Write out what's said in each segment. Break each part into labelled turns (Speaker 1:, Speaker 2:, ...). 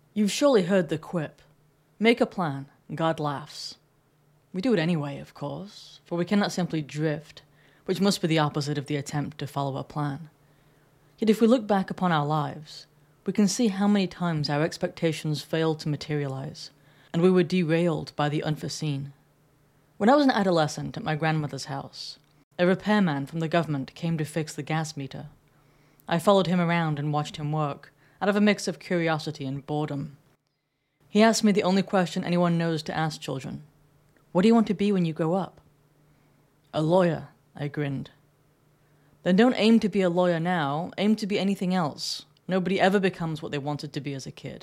Speaker 1: You've surely heard the quip, make a plan, God laughs. We do it anyway, of course, for we cannot simply drift, which must be the opposite of the attempt to follow a plan. Yet if we look back upon our lives, we can see how many times our expectations failed to materialize, and we were derailed by the unforeseen. When I was an adolescent at my grandmother's house, a repairman from the government came to fix the gas meter. I followed him around and watched him work, out of a mix of curiosity and boredom. He asked me the only question anyone knows to ask children. What do you want to be when you grow up? A lawyer, I grinned. Then don't aim to be a lawyer now, aim to be anything else. Nobody ever becomes what they wanted to be as a kid.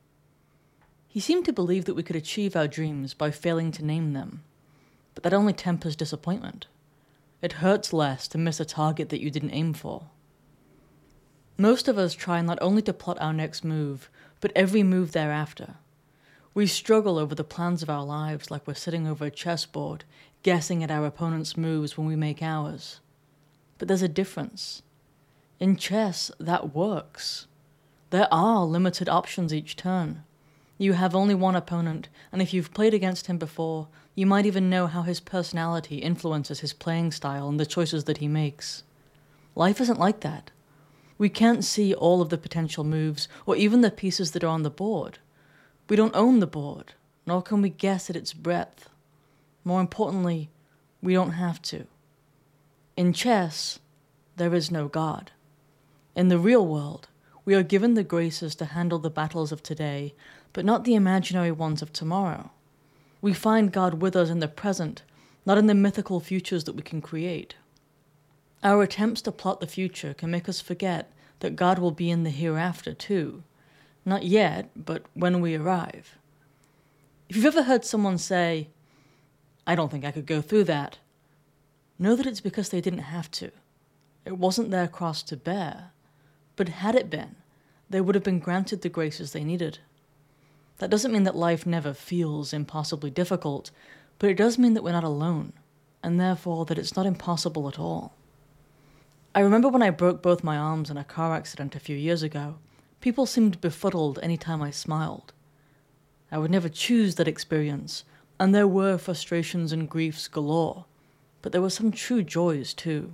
Speaker 1: He seemed to believe that we could achieve our dreams by failing to name them, but that only tempers disappointment. It hurts less to miss a target that you didn't aim for. Most of us try not only to plot our next move, but every move thereafter. We struggle over the plans of our lives like we're sitting over a chessboard, guessing at our opponent's moves when we make ours. But there's a difference. In chess, that works. There are limited options each turn. You have only one opponent, and if you've played against him before, you might even know how his personality influences his playing style and the choices that he makes. Life isn't like that. We can't see all of the potential moves, or even the pieces that are on the board. We don't own the board, nor can we guess at its breadth. More importantly, we don't have to. In chess, there is no God. In the real world, we are given the graces to handle the battles of today, but not the imaginary ones of tomorrow. We find God with us in the present, not in the mythical futures that we can create. Our attempts to plot the future can make us forget that God will be in the hereafter too. Not yet, but when we arrive. If you've ever heard someone say, I don't think I could go through that, know that it's because they didn't have to. It wasn't their cross to bear. But had it been, they would have been granted the graces they needed. That doesn't mean that life never feels impossibly difficult, but it does mean that we're not alone, and therefore that it's not impossible at all. I remember when I broke both my arms in a car accident a few years ago, people seemed befuddled any time I smiled. I would never choose that experience, and there were frustrations and griefs galore, but there were some true joys too.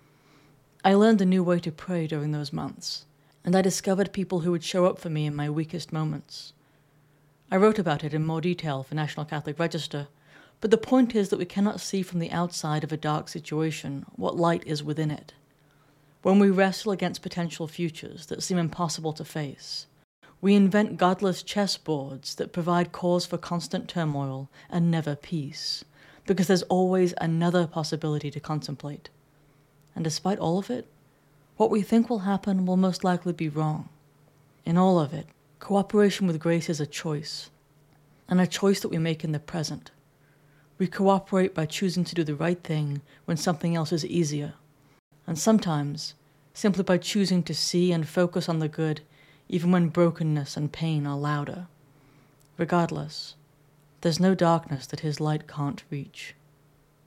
Speaker 1: I learned a new way to pray during those months, and I discovered people who would show up for me in my weakest moments. I wrote about it in more detail for National Catholic Register, but the point is that we cannot see from the outside of a dark situation what light is within it. When we wrestle against potential futures that seem impossible to face, we invent godless chessboards that provide cause for constant turmoil and never peace, because there's always another possibility to contemplate. And despite all of it, what we think will happen will most likely be wrong. In all of it, cooperation with grace is a choice, and a choice that we make in the present. We cooperate by choosing to do the right thing when something else is easier, and sometimes simply by choosing to see and focus on the good even when brokenness and pain are louder. Regardless, there's no darkness that his light can't reach.